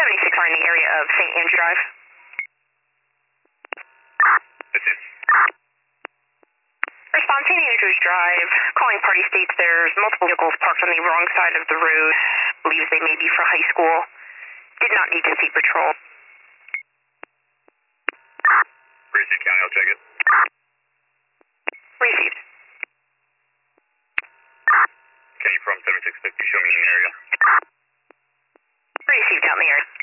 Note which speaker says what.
Speaker 1: 26 are in the area of St. Andrew Drive.
Speaker 2: That's it.
Speaker 1: Response, St. Andrews Drive. Calling party states there's multiple vehicles parked on the wrong side of the road. Believes they may be for high school. Did not need to see patrol.
Speaker 2: Received, County. I'll check it.
Speaker 1: Received.
Speaker 2: Can you from 7650 show me in the area?
Speaker 1: Received out in the area.